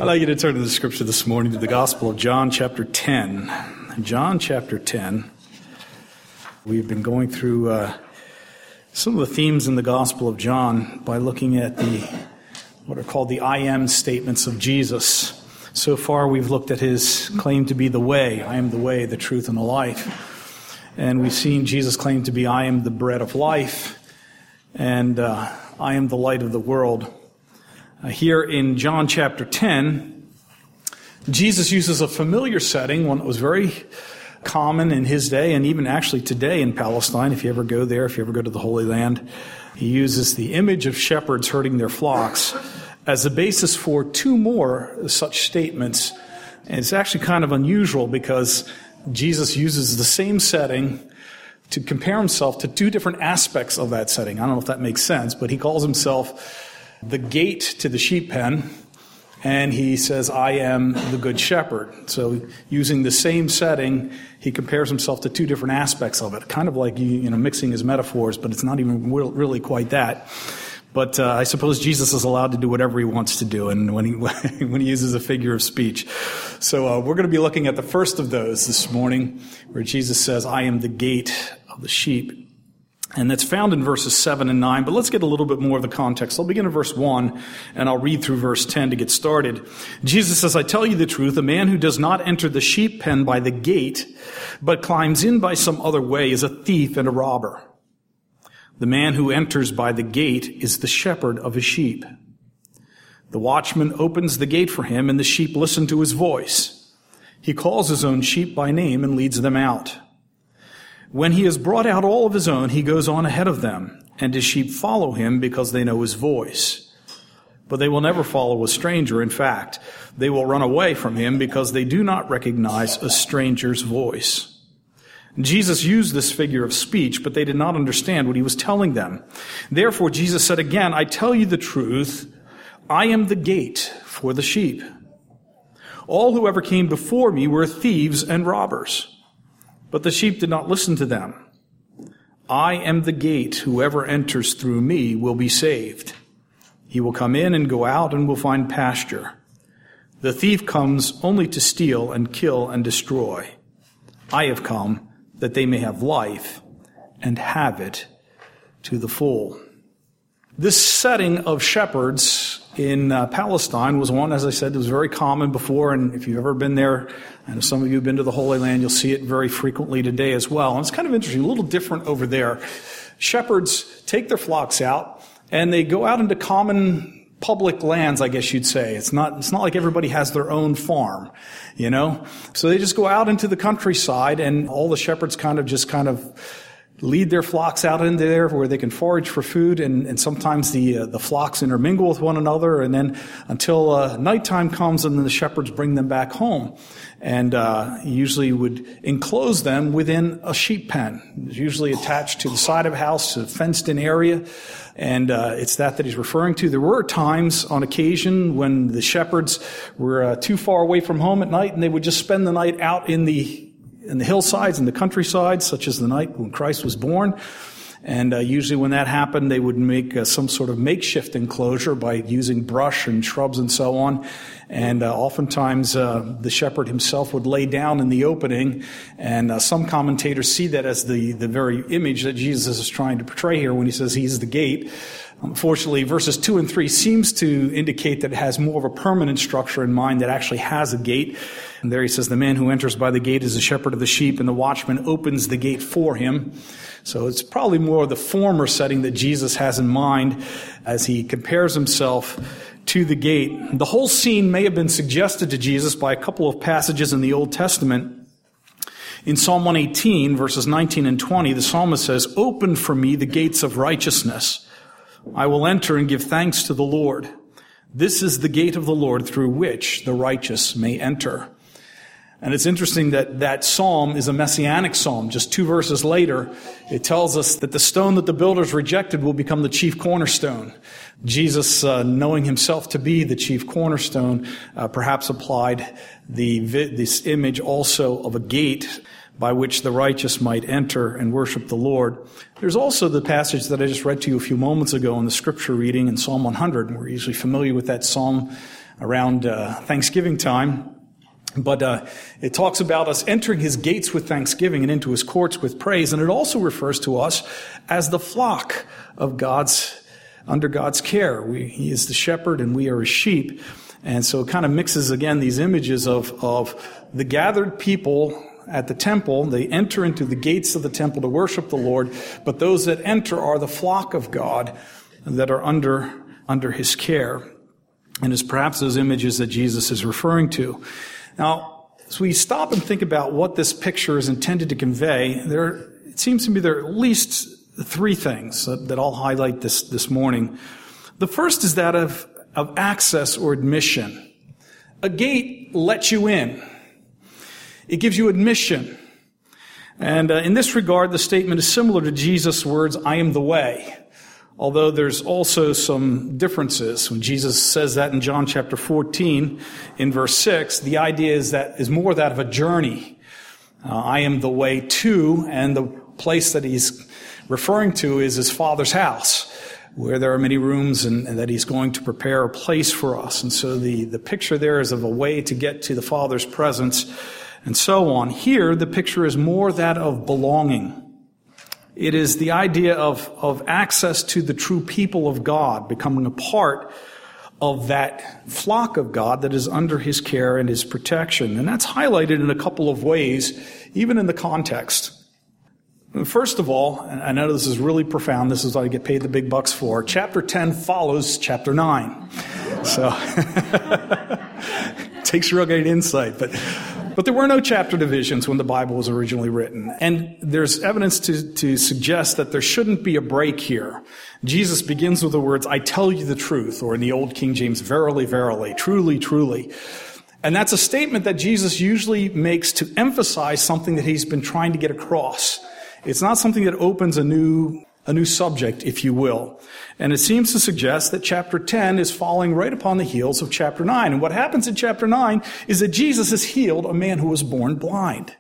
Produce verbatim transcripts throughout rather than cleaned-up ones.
I'd like you to turn to the scripture this morning, to the Gospel of John, chapter ten. John, chapter ten. We've been going through uh, some of the themes in the Gospel of John by looking at the what are called the I am statements of Jesus. So far, we've looked at his claim to be the way. I am the way, the truth, and the life. And we've seen Jesus claim to be, I am the bread of life, and uh, I am the light of the world. Uh, here in John chapter ten, Jesus uses a familiar setting, one that was very common in his day, and even actually today in Palestine, if you ever go there, if you ever go to the Holy Land. He uses the image of shepherds herding their flocks as the basis for two more such statements. And it's actually kind of unusual because Jesus uses the same setting to compare himself to two different aspects of that setting. I don't know if that makes sense, but he calls himself the gate to the sheep pen, and he says, I am the good shepherd. So using the same setting, he compares himself to two different aspects of it, kind of like you know mixing his metaphors, but it's not even really quite that. But uh, I suppose Jesus is allowed to do whatever he wants to do, and when he when he uses a figure of speech. So uh, we're going to be looking at the first of those this morning, where Jesus says, I am the gate of the sheep. And that's found in verses seven and nine, but let's get a little bit more of the context. I'll begin in verse one, and I'll read through verse ten to get started. Jesus says, I tell you the truth, a man who does not enter the sheep pen by the gate, but climbs in by some other way is a thief and a robber. The man who enters by the gate is the shepherd of his sheep. The watchman opens the gate for him, and the sheep listen to his voice. He calls his own sheep by name and leads them out. When he has brought out all of his own, he goes on ahead of them, and his sheep follow him because they know his voice. But they will never follow a stranger. In fact, they will run away from him because they do not recognize a stranger's voice. Jesus used this figure of speech, but they did not understand what he was telling them. Therefore, Jesus said again, I tell you the truth, I am the gate for the sheep. All who ever came before me were thieves and robbers, but the sheep did not listen to them. I am the gate. Whoever enters through me will be saved. He will come in and go out and will find pasture. The thief comes only to steal and kill and destroy. I have come that they may have life and have it to the full. This setting of shepherds in uh, Palestine was one, as I said, that was very common before, and if you've ever been there, and if some of you have been to the Holy Land, you'll see it very frequently today as well. And it's kind of interesting, a little different over there. Shepherds take their flocks out, and they go out into common public lands, I guess you'd say. It's not, it's not like everybody has their own farm, you know? So they just go out into the countryside, and all the shepherds kind of just kind of lead their flocks out into there where they can forage for food, and, and sometimes the uh, the flocks intermingle with one another, and then until uh, nighttime comes, and then the shepherds bring them back home, and uh, usually would enclose them within a sheep pen. It's usually attached to the side of a house, a fenced-in area, and uh, it's that that he's referring to. There were times, on occasion, when the shepherds were uh, too far away from home at night, and they would just spend the night out in the in the hillsides and the countryside, such as the night when Christ was born. And uh, usually when that happened, they would make uh, some sort of makeshift enclosure by using brush and shrubs and so on. And uh, oftentimes uh, the shepherd himself would lay down in the opening. And uh, some commentators see that as the, the very image that Jesus is trying to portray here when he says he's the gate. Unfortunately, verses two and three seems to indicate that it has more of a permanent structure in mind that actually has a gate. And there he says, the man who enters by the gate is the shepherd of the sheep, and the watchman opens the gate for him. So it's probably more of the former setting that Jesus has in mind as he compares himself to the gate. The whole scene may have been suggested to Jesus by a couple of passages in the Old Testament. In Psalm one eighteen, verses nineteen and twenty, the psalmist says, open for me the gates of righteousness. I will enter and give thanks to the Lord. This is the gate of the Lord through which the righteous may enter. And it's interesting that that psalm is a messianic psalm. Just two verses later, it tells us that the stone that the builders rejected will become the chief cornerstone. Jesus, uh, knowing himself to be the chief cornerstone, uh, perhaps applied the this image also of a gate by which the righteous might enter and worship the Lord. There's also the passage that I just read to you a few moments ago in the scripture reading in Psalm one hundred. We're usually familiar with that psalm. around uh, Thanksgiving time. But uh, it talks about us entering his gates with thanksgiving and into his courts with praise. And it also refers to us as the flock of God's, under God's care. We, he is the shepherd and we are his sheep. And so it kind of mixes again these images of, of the gathered people at the temple. They enter into the gates of the temple to worship the Lord. But those that enter are the flock of God that are under, under his care. And it's perhaps those images that Jesus is referring to. Now, as we stop and think about what this picture is intended to convey, there, it seems to me there are at least three things that, that I'll highlight this, this morning. The first is that of, of access or admission. A gate lets you in. It gives you admission. And uh, in this regard, the statement is similar to Jesus' words, I am the way. Although there's also some differences. When Jesus says that in John chapter fourteen, in verse six, the idea is that is more that of a journey. Uh, I am the way to, and the place that he's referring to is his Father's house, where there are many rooms, and, and that he's going to prepare a place for us. And so the, the picture there is of a way to get to the Father's presence, and so on. Here, the picture is more that of belonging. It is the idea of, of access to the true people of God, becoming a part of that flock of God that is under his care and his protection. And that's highlighted in a couple of ways, even in the context. First of all, and I know this is really profound, this is what I get paid the big bucks for, chapter ten follows chapter nine. So, it takes real great insight, but... But there were no chapter divisions when the Bible was originally written. And there's evidence to, to suggest that there shouldn't be a break here. Jesus begins with the words, I tell you the truth, or in the old King James, verily, verily, truly, truly. And that's a statement that Jesus usually makes to emphasize something that he's been trying to get across. It's not something that opens a new, a new subject, if you will. And it seems to suggest that chapter ten is following right upon the heels of chapter nine. And what happens in chapter nine is that Jesus has healed a man who was born blind.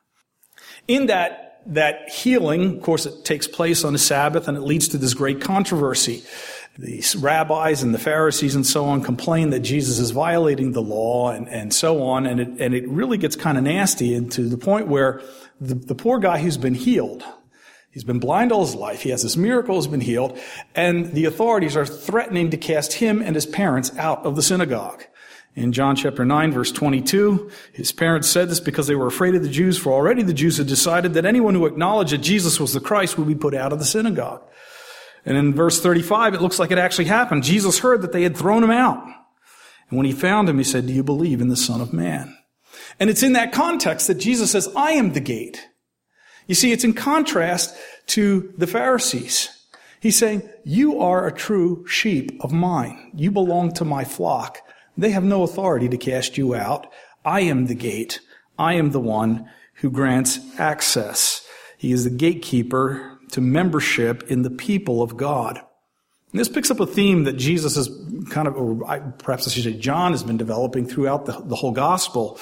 In that, that healing, of course, it takes place on the Sabbath, and it leads to this great controversy. The rabbis and the Pharisees and so on complain that Jesus is violating the law and, and so on. And it, and it really gets kind of nasty, and to the point where the, the poor guy who's been healed, he's been blind all his life. He has this miracle, has been healed. And the authorities are threatening to cast him and his parents out of the synagogue. In John chapter nine, verse twenty-two, his parents said this because they were afraid of the Jews, for already the Jews had decided that anyone who acknowledged that Jesus was the Christ would be put out of the synagogue. And in verse thirty-five, it looks like it actually happened. Jesus heard that they had thrown him out. And when he found him, he said, do you believe in the Son of Man? And it's in that context that Jesus says, I am the gate. You see, it's in contrast to the Pharisees. He's saying, you are a true sheep of mine. You belong to my flock. They have no authority to cast you out. I am the gate. I am the one who grants access. He is the gatekeeper to membership in the people of God. And this picks up a theme that Jesus has kind of, or perhaps I should say John has been developing throughout the, the whole gospel.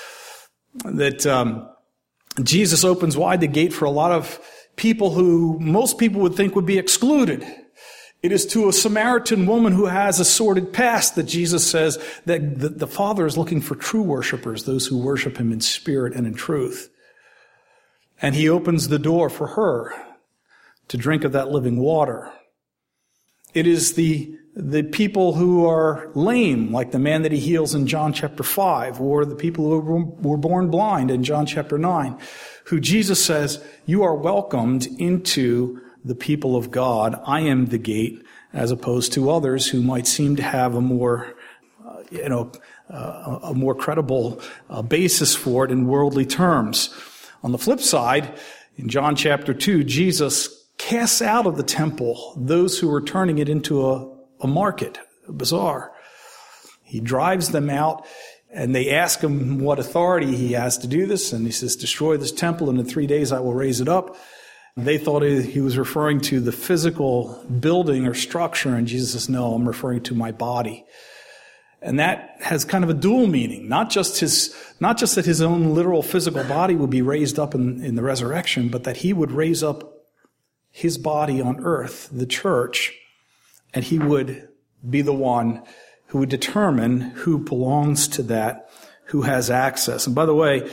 That, um, Jesus opens wide the gate for a lot of people who most people would think would be excluded. It is to a Samaritan woman who has a sordid past that Jesus says that the, the Father is looking for true worshipers, those who worship him in spirit and in truth. And he opens the door for her to drink of that living water. It is the the people who are lame, like the man that he heals in John chapter five, or the people who were born blind in John chapter nine, who Jesus says, you are welcomed into the people of God. I am the gate, as opposed to others who might seem to have a more, uh, you know, uh, a more credible uh, basis for it in worldly terms. On the flip side, in John chapter two, Jesus casts out of the temple those who were turning it into a a market, a bazaar. He drives them out, and they ask him what authority he has to do this, and he says, destroy this temple, and in three days I will raise it up. They thought he was referring to the physical building or structure, and Jesus says, no, I'm referring to my body. And that has kind of a dual meaning, not just his, not just that his own literal physical body would be raised up in, in the resurrection, but that he would raise up his body on earth, the church, and he would be the one who would determine who belongs to that, who has access. And by the way,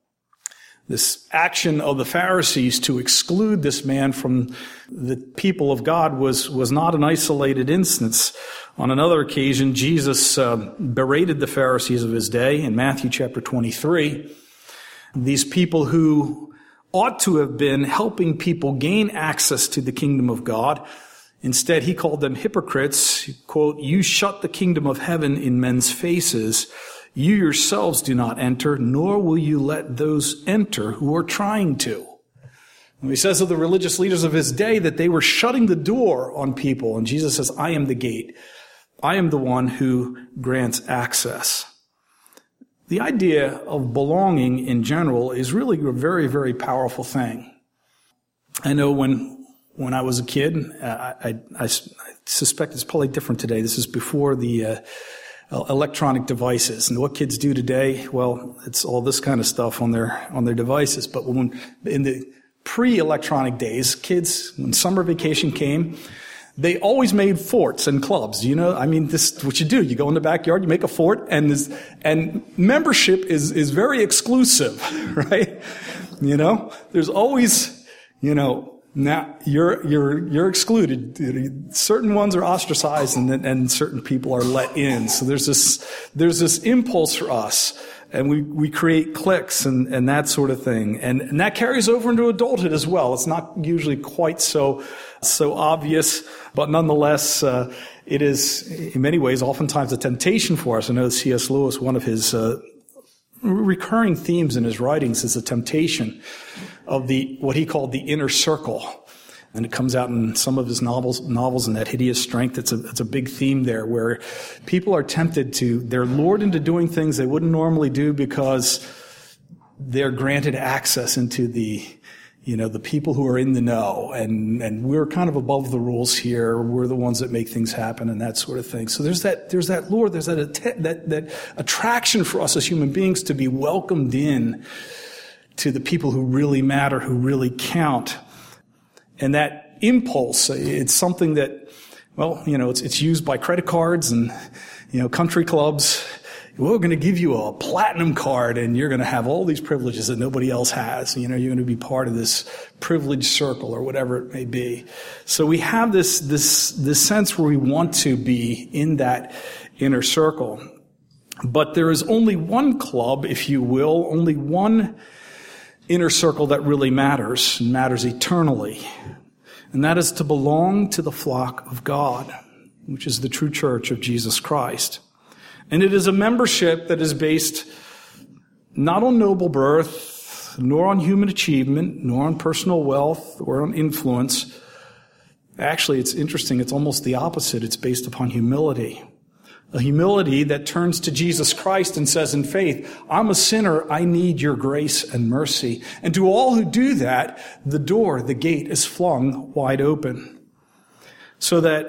this action of the Pharisees to exclude this man from the people of God was, was not an isolated instance. On another occasion, Jesus uh, berated the Pharisees of his day in Matthew chapter twenty-three. These people who ought to have been helping people gain access to the kingdom of God. Instead, he called them hypocrites. Quote, "You shut the kingdom of heaven in men's faces. You yourselves do not enter, nor will you let those enter who are trying to." And he says of the religious leaders of his day that they were shutting the door on people. And Jesus says, "I am the gate. I am the one who grants access." The idea of belonging in general is really a very, very powerful thing. I know when when I was a kid, I, I, I suspect it's probably different today. This is before the uh, electronic devices. And what kids do today, well, it's all this kind of stuff on their on their devices. But when in the pre-electronic days, kids, when summer vacation came, they always made forts and clubs. You know, I mean, this is what you do. You go in the backyard, you make a fort, and this, and membership is is very exclusive, right? You know, there's always, you know, now you're you're you're excluded. Certain ones are ostracized, and and certain people are let in. So there's this there's this impulse for us, and we we create cliques and and that sort of thing, and and that carries over into adulthood as well. It's not usually quite so so obvious, but nonetheless, uh, it is in many ways oftentimes a temptation for us. I know C S Lewis, one of his uh, recurring themes in his writings is the temptation of the what he called the inner circle. And it comes out in some of his novels, novels in That Hideous Strength. It's a, it's a big theme there where people are tempted to, they're lured into doing things they wouldn't normally do because they're granted access into the, you know, the people who are in the know. And, and we're kind of above the rules here. We're the ones that make things happen and that sort of thing. So there's that, there's that lure, there's that, that, that attraction for us as human beings to be welcomed in to the people who really matter, who really count. And that impulse, it's something that, well, you know, it's, it's used by credit cards and, you know, country clubs. We're going to give you a platinum card and you're going to have all these privileges that nobody else has. You know, you're going to be part of this privileged circle or whatever it may be. So we have this, this, this sense where we want to be in that inner circle. But there is only one club, if you will, only one inner circle that really matters, and matters eternally. And that is to belong to the flock of God, which is the true church of Jesus Christ. And it is a membership that is based not on noble birth, nor on human achievement, nor on personal wealth, or on influence. Actually, it's interesting. It's almost the opposite. It's based upon humility. A humility that turns to Jesus Christ and says in faith, I'm a sinner, I need your grace and mercy. And to all who do that, the door, the gate is flung wide open. So that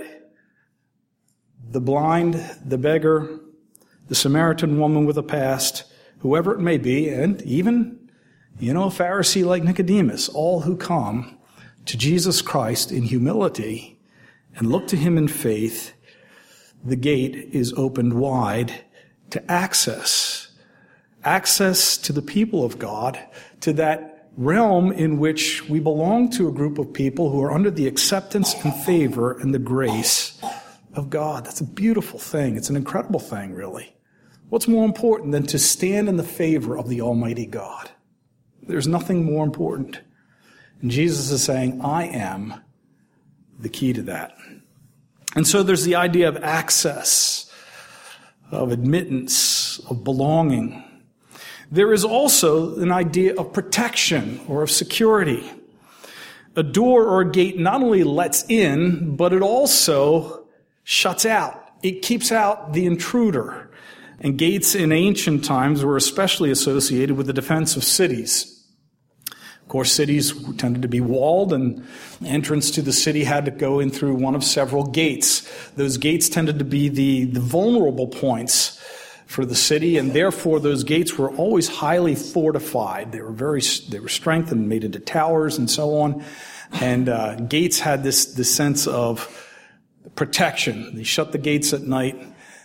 the blind, the beggar, the Samaritan woman with a past, whoever it may be, and even, you know, a Pharisee like Nicodemus, all who come to Jesus Christ in humility and look to him in faith, the gate is opened wide to access, access to the people of God, to that realm in which we belong to a group of people who are under the acceptance and favor and the grace of God. That's a beautiful thing. It's an incredible thing, really. What's more important than to stand in the favor of the Almighty God? There's nothing more important. And Jesus is saying, I am the key to that. And so there's the idea of access, of admittance, of belonging. There is also an idea of protection or of security. A door or a gate not only lets in, but it also shuts out. It keeps out the intruder. And gates in ancient times were especially associated with the defense of cities. Of course, cities tended to be walled, and entrance to the city had to go in through one of several gates. Those gates tended to be the, the vulnerable points for the city, and therefore those gates were always highly fortified. They were very, they were strengthened, made into towers and so on. And uh, gates had this, this sense of protection. They shut the gates at night.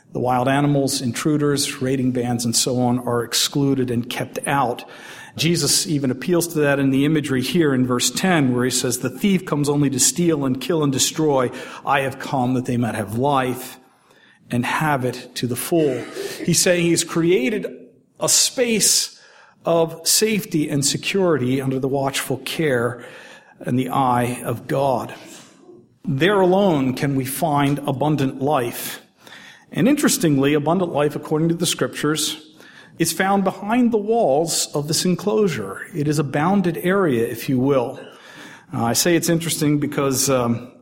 The wild animals, intruders, raiding bands, and so on are excluded and kept out. Jesus even appeals to that in the imagery here in verse ten, where he says, the thief comes only to steal and kill and destroy. I have come that they might have life and have it to the full. He's saying he's created a space of safety and security under the watchful care and the eye of God. There alone can we find abundant life. And interestingly, abundant life, according to the scriptures, is found behind the walls of this enclosure. It is a bounded area, if you will. Uh, I say it's interesting because um,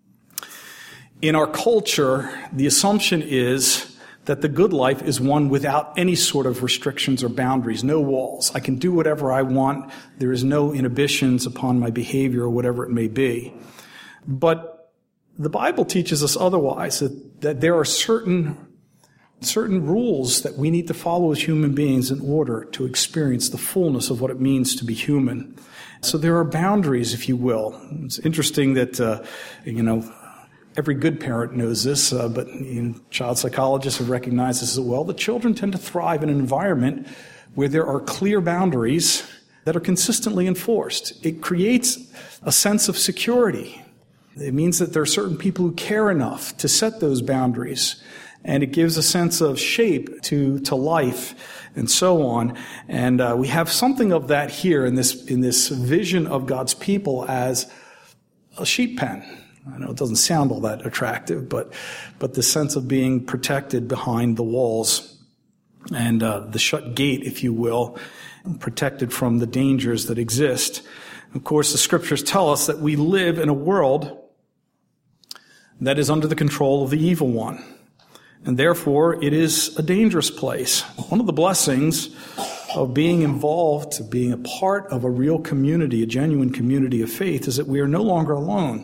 in our culture, the assumption is that the good life is one without any sort of restrictions or boundaries, no walls. I can do whatever I want. There is no inhibitions upon my behavior or whatever it may be. But the Bible teaches us otherwise, that, that there are certain certain rules that we need to follow as human beings in order to experience the fullness of what it means to be human. So there are boundaries, if you will. It's interesting that, uh, you know, every good parent knows this, uh, but you know, child psychologists have recognized this as well. The children tend to thrive in an environment where there are clear boundaries that are consistently enforced. It creates a sense of security. It means that there are certain people who care enough to set those boundaries. And it gives a sense of shape to, to life and so on. And uh, we have something of that here in this, in this vision of God's people as a sheep pen. I know it doesn't sound all that attractive, but, but the sense of being protected behind the walls and uh, the shut gate, if you will, protected from the dangers that exist. Of course, the scriptures tell us that we live in a world that is under the control of the evil one. And therefore, it is a dangerous place. One of the blessings of being involved, being a part of a real community, a genuine community of faith, is that we are no longer alone.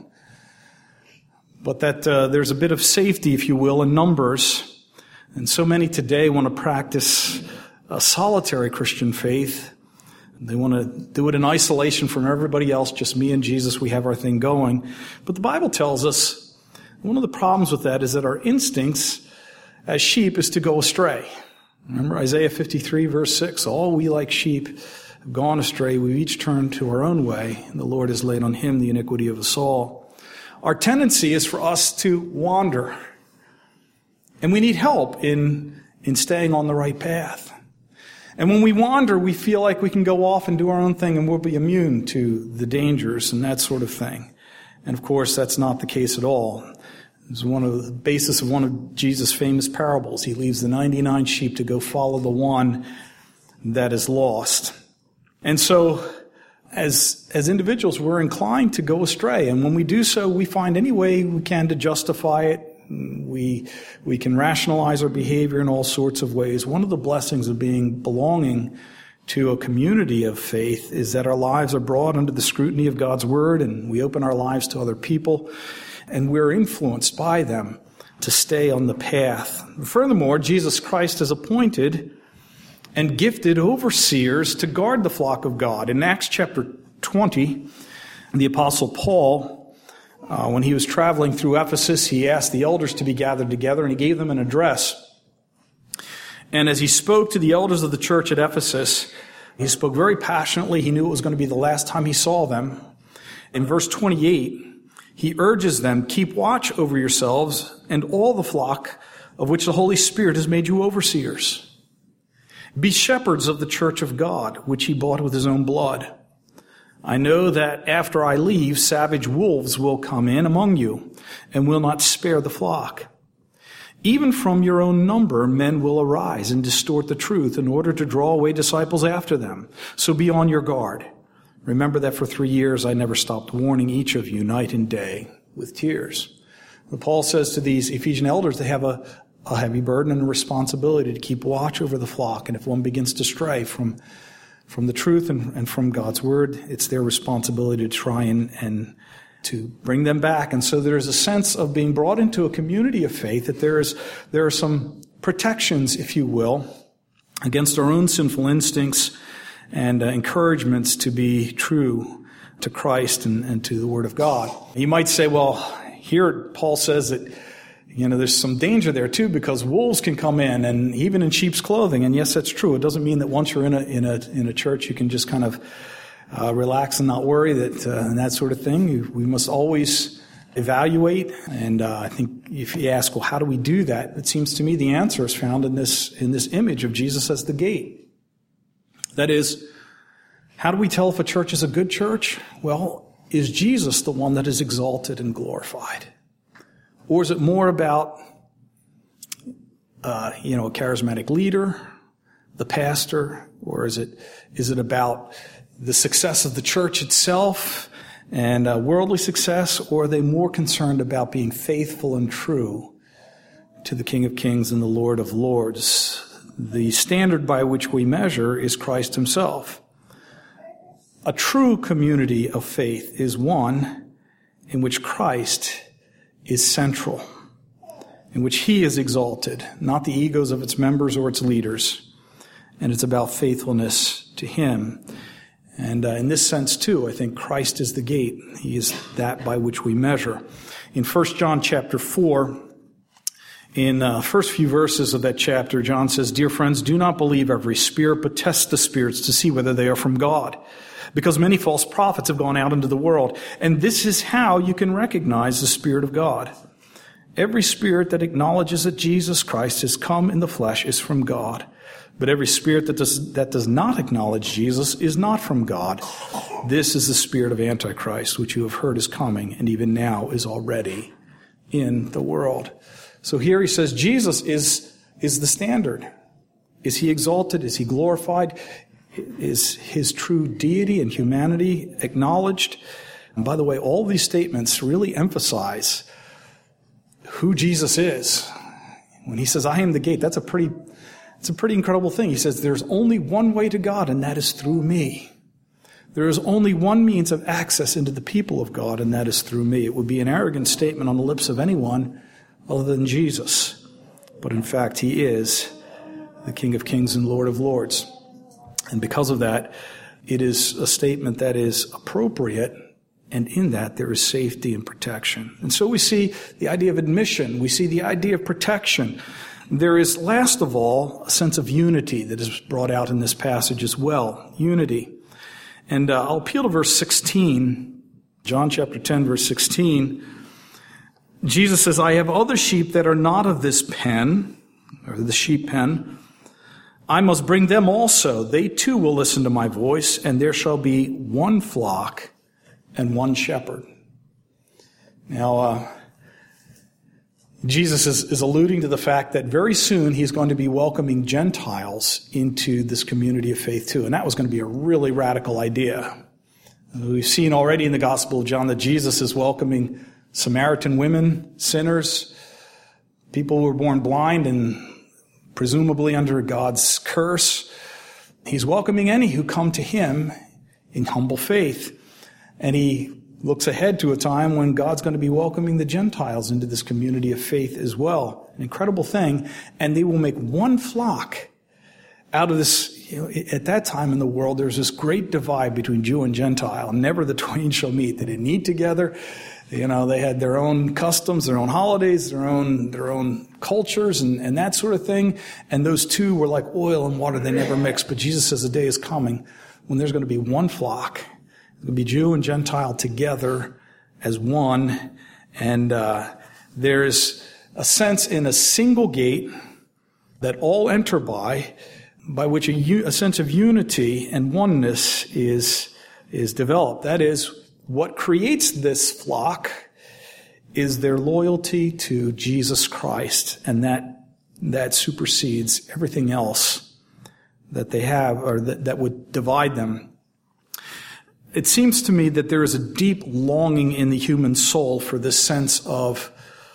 But that uh, there's a bit of safety, if you will, in numbers. And so many today want to practice a solitary Christian faith. They want to do it in isolation from everybody else, just me and Jesus, we have our thing going. But the Bible tells us one of the problems with that is that our instincts as sheep is to go astray. Remember Isaiah fifty-three, verse six, all we like sheep have gone astray. We've each turned to our own way, and the Lord has laid on him the iniquity of us all. Our tendency is for us to wander. And we need help in, in staying on the right path. And when we wander, we feel like we can go off and do our own thing and we'll be immune to the dangers and that sort of thing. And of course, that's not the case at all. It's one of the basis of one of Jesus' famous parables. He leaves the ninety-nine sheep to go follow the one that is lost. And so, as, as individuals, we're inclined to go astray. And when we do so, we find any way we can to justify it. We, we can rationalize our behavior in all sorts of ways. One of the blessings of being belonging to a community of faith is that our lives are brought under the scrutiny of God's word, and we open our lives to other people, and we're influenced by them to stay on the path. Furthermore, Jesus Christ has appointed and gifted overseers to guard the flock of God. In Acts chapter twenty, the Apostle Paul, uh, when he was traveling through Ephesus, he asked the elders to be gathered together, and he gave them an address. And as he spoke to the elders of the church at Ephesus, he spoke very passionately. He knew it was going to be the last time he saw them. In verse twenty-eight, he urges them, keep watch over yourselves and all the flock of which the Holy Spirit has made you overseers. Be shepherds of the church of God, which he bought with his own blood. I know that after I leave, savage wolves will come in among you and will not spare the flock. Even from your own number, men will arise and distort the truth in order to draw away disciples after them. So be on your guard. Remember that for three years I never stopped warning each of you night and day with tears. But Paul says to these Ephesian elders, they have a, a heavy burden and a responsibility to keep watch over the flock. And if one begins to stray from, from the truth and, and from God's word, it's their responsibility to try and, and to bring them back. And so there's a sense of being brought into a community of faith, that there is, there are some protections, if you will, against our own sinful instincts and uh, encouragements to be true to Christ and, and to the Word of God. You might say, well, here Paul says that, You know, there's some danger there too, because wolves can come in, and even in sheep's clothing. And yes, that's true. It doesn't mean that once you're in a in a in a church, you can just kind of uh, relax and not worry that uh, and that sort of thing. You, we must always evaluate. And uh, I think if you ask, well, how do we do that? It seems to me the answer is found in this in this image of Jesus as the gate. That is, how do we tell if a church is a good church? Well, is Jesus the one that is exalted and glorified? Or is it more about, uh, you know, a charismatic leader, the pastor? Or is it is it about the success of the church itself and uh, worldly success? Or are they more concerned about being faithful and true to the King of Kings and the Lord of Lords? The standard by which we measure is Christ himself. A true community of faith is one in which Christ is central, in which he is exalted, not the egos of its members or its leaders. And it's about faithfulness to him. And uh, in this sense, too, I think Christ is the gate. He is that by which we measure. In First John chapter four, in the uh, first few verses of that chapter, John says, "Dear friends, do not believe every spirit, but test the spirits to see whether they are from God. Because many false prophets have gone out into the world. And this is how you can recognize the Spirit of God. Every spirit that acknowledges that Jesus Christ has come in the flesh is from God. But every spirit that does, that does not acknowledge Jesus is not from God. This is the spirit of Antichrist, which you have heard is coming, and even now is already in the world." So here he says Jesus is, is the standard. Is he exalted? Is he glorified? Is his true deity and humanity acknowledged? And by the way, all these statements really emphasize who Jesus is. When he says, "I am the gate," that's a pretty, it's a pretty incredible thing. He says, there's only one way to God, and that is through me. There is only one means of access into the people of God, and that is through me. It would be an arrogant statement on the lips of anyone other than Jesus. But in fact, he is the King of Kings and Lord of Lords. And because of that, it is a statement that is appropriate, and in that there is safety and protection. And so we see the idea of admission. We see the idea of protection. There is, last of all, a sense of unity that is brought out in this passage as well. Unity. And uh, I'll appeal to verse sixteen, John chapter ten, verse sixteen. Jesus says, "I have other sheep that are not of this pen," or the sheep pen. "I must bring them also. They too will listen to my voice, and there shall be one flock and one shepherd." Now, uh, Jesus is, is alluding to the fact that very soon he's going to be welcoming Gentiles into this community of faith too. And that was going to be a really radical idea. We've seen already in the Gospel of John that Jesus is welcoming Samaritan women, sinners, people who were born blind and presumably under God's curse. He's welcoming any who come to him in humble faith. And he looks ahead to a time when God's going to be welcoming the Gentiles into this community of faith as well. An incredible thing. And they will make one flock out of this. You know, at that time in the world, there's this great divide between Jew and Gentile. Never the twain shall meet. They didn't eat together. You know, they had their own customs, their own holidays, their own their own cultures, and, and that sort of thing. And those two were like oil and water. They never mixed. But Jesus says a day is coming when there's going to be one flock. It's going to be Jew and Gentile together as one. And uh, there's a sense in a single gate that all enter by, by which a, a sense of unity and oneness is is developed. That is, what creates this flock is their loyalty to Jesus Christ, and that that supersedes everything else that they have or that, that would divide them. It seems to me that there is a deep longing in the human soul for this sense of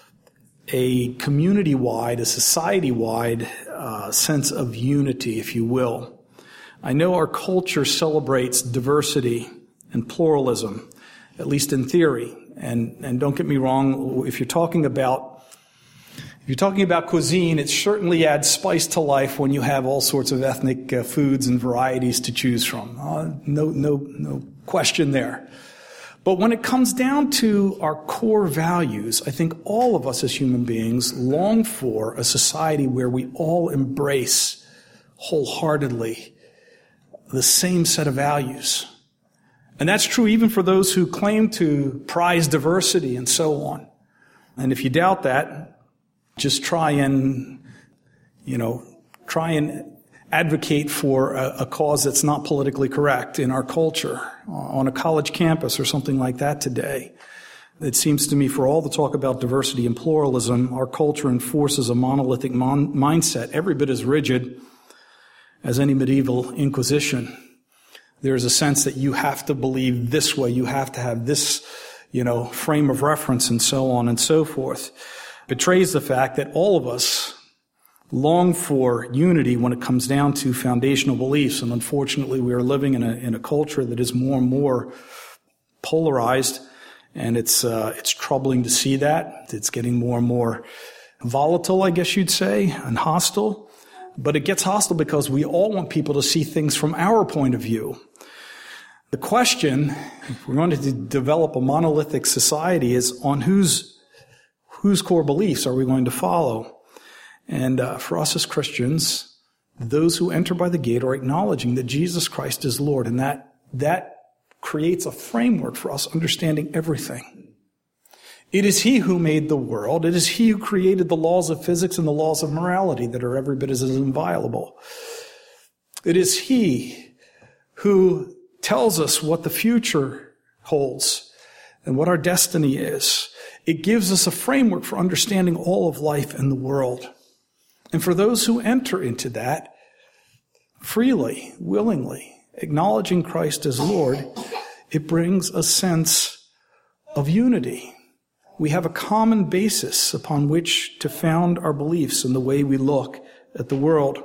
a community-wide, a society-wide uh, sense of unity, if you will. I know our culture celebrates diversity and pluralism, at least in theory. And, and don't get me wrong, if you're talking about, if you're talking about cuisine, it certainly adds spice to life when you have all sorts of ethnic uh, foods and varieties to choose from. Uh, no, no, no question there. But when it comes down to our core values, I think all of us as human beings long for a society where we all embrace wholeheartedly the same set of values. And that's true even for those who claim to prize diversity and so on. And if you doubt that, just try and, you know, try and advocate for a, a cause that's not politically correct in our culture, on a college campus or something like that today. It seems to me for all the talk about diversity and pluralism, our culture enforces a monolithic mon- mindset, every bit as rigid as any medieval inquisition. There's a sense that you have to believe this way, you have to have this, you know, frame of reference and so on and so forth. Betrays the fact that all of us long for unity when it comes down to foundational beliefs. And unfortunately, we are living in a, in a culture that is more and more polarized. And it's, uh, it's troubling to see that. It's getting more and more volatile, I guess you'd say, and hostile. But it gets hostile because we all want people to see things from our point of view. The question, if we're going to develop a monolithic society, is on whose, whose core beliefs are we going to follow? And uh, for us as Christians, those who enter by the gate are acknowledging that Jesus Christ is Lord, and that that creates a framework for us understanding everything. It is He who made the world. It is He who created the laws of physics and the laws of morality that are every bit as inviolable. It is He who tells us what the future holds and what our destiny is. It gives us a framework for understanding all of life and the world. And for those who enter into that freely, willingly, acknowledging Christ as Lord, it brings a sense of unity. We have a common basis upon which to found our beliefs and the way we look at the world.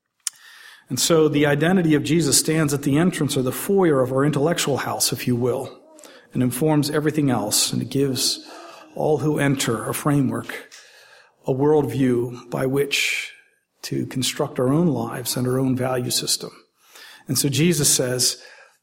And so the identity of Jesus stands at the entrance or the foyer of our intellectual house, if you will, and informs everything else. And it gives all who enter a framework, a worldview by which to construct our own lives and our own value system. And so Jesus says,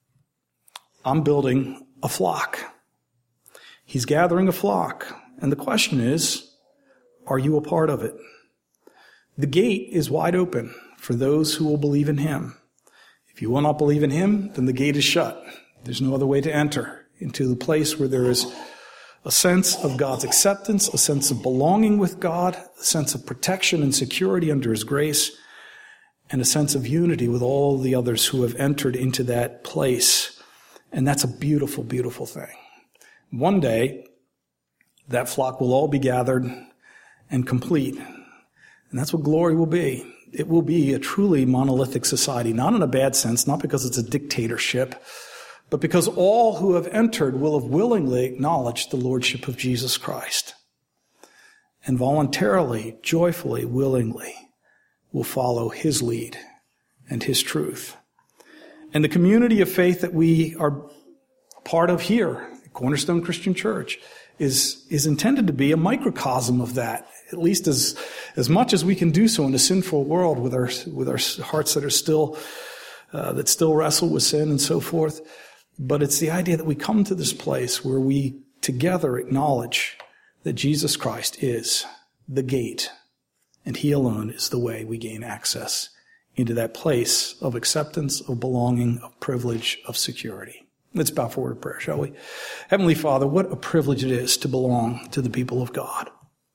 I'm building a flock. He's gathering a flock. And the question is, are you a part of it? The gate is wide open for those who will believe in Him. If you will not believe in Him, then the gate is shut. There's no other way to enter into the place where there is a sense of God's acceptance, a sense of belonging with God, a sense of protection and security under His grace, and a sense of unity with all the others who have entered into that place. And that's a beautiful, beautiful thing. One day, that flock will all be gathered and complete. And that's what glory will be. It will be a truly monolithic society, not in a bad sense, not because it's a dictatorship, but because all who have entered will have willingly acknowledged the lordship of Jesus Christ. And voluntarily, joyfully, willingly will follow His lead and His truth. And the community of faith that we are part of here, Cornerstone Christian Church, is, is intended to be a microcosm of that, at least as, as much as we can do so in a sinful world with our, with our hearts that are still, uh, that still wrestle with sin and so forth. But it's the idea that we come to this place where we together acknowledge that Jesus Christ is the gate, and He alone is the way we gain access into that place of acceptance, of belonging, of privilege, of security. Let's bow for a word of prayer, shall we? Heavenly Father, what a privilege it is to belong to the people of God.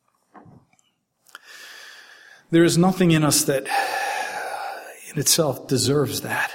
There is nothing in us that in itself deserves that.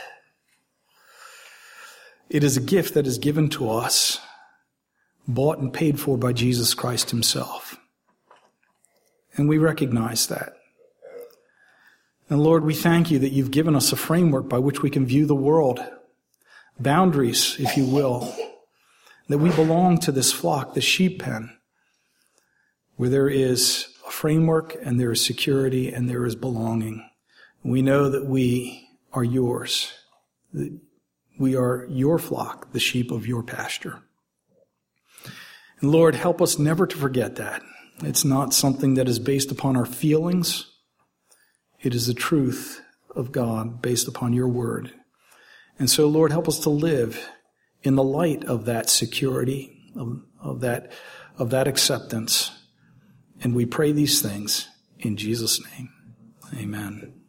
It is a gift that is given to us, bought and paid for by Jesus Christ Himself. And we recognize that. And Lord, we thank You that You've given us a framework by which we can view the world, boundaries, if you will, that we belong to this flock, this sheep pen, where there is a framework and there is security and there is belonging. We know that we are Yours, that we are Your flock, the sheep of Your pasture. And Lord, help us never to forget that. It's not something that is based upon our feelings. It is the truth of God based upon Your word. And so, Lord, help us to live in the light of that security, of, of that, of that acceptance. And we pray these things in Jesus' name. Amen.